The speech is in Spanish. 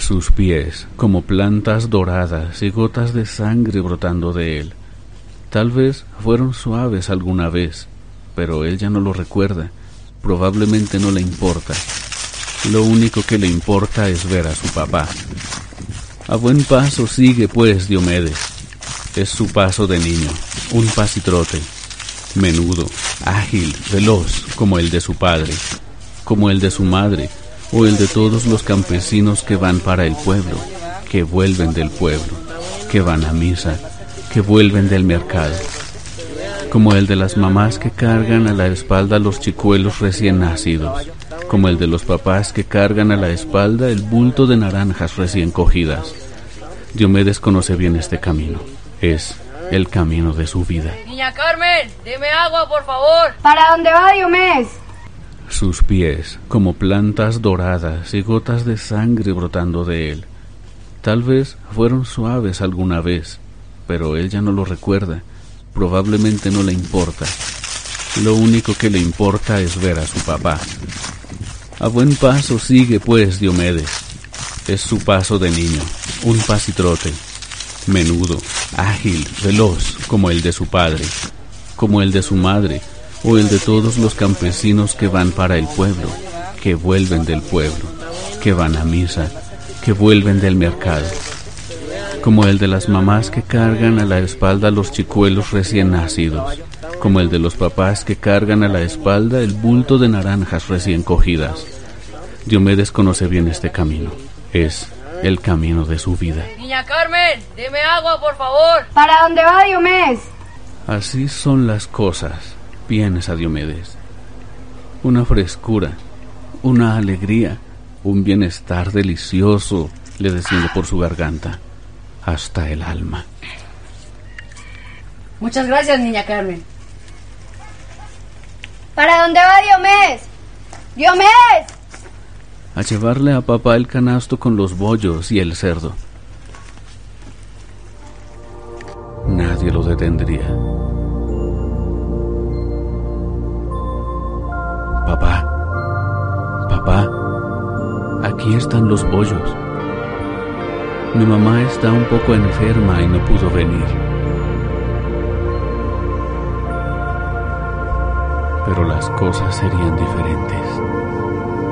Sus pies, como plantas doradas y gotas de sangre brotando de él. Tal vez fueron suaves alguna vez, pero él ya no lo recuerda. Probablemente no le importa. Lo único que le importa es ver a su papá. A buen paso sigue, pues, Diomedes. Es su paso de niño, un pasitrote, menudo, ágil, veloz, como el de su padre, como el de su madre, o el de todos los campesinos que van para el pueblo, que vuelven del pueblo, que van a misa, que vuelven del mercado, como el de las mamás que cargan a la espalda los chicuelos recién nacidos, como el de los papás que cargan a la espalda el bulto de naranjas recién cogidas. Diomedes conoce bien este camino. Es el camino de su vida. Niña Carmen, deme agua, por favor. ¿Para dónde va, Diomedes? Sus pies, como plantas doradas y gotas de sangre brotando de él. Tal vez fueron suaves alguna vez, pero él ya no lo recuerda. Probablemente no le importa. Lo único que le importa es ver a su papá. A buen paso sigue, pues, Diomedes. Es su paso de niño, un pasitrote, menudo, ágil, veloz, como el de su padre, como el de su madre, o el de todos los campesinos que van para el pueblo, que vuelven del pueblo, que van a misa, que vuelven del mercado, como el de las mamás que cargan a la espalda los chicuelos recién nacidos, como el de los papás que cargan a la espalda el bulto de naranjas recién cogidas. Diomedes conoce bien este camino. Es el camino de su vida. Niña Carmen, deme agua, por favor. ¿Para dónde va, Diomedes? Así son las cosas, piensa Diomedes. Una frescura, una alegría, un bienestar delicioso le desciende por su garganta, hasta el alma. Muchas gracias, niña Carmen. ¿Para dónde va, Diomedes? ¡Diomedes! A llevarle a papá el canasto con los bollos y el cerdo. Nadie lo detendría. Papá, aquí están los bollos. Mi mamá está un poco enferma y no pudo venir. Pero las cosas serían diferentes.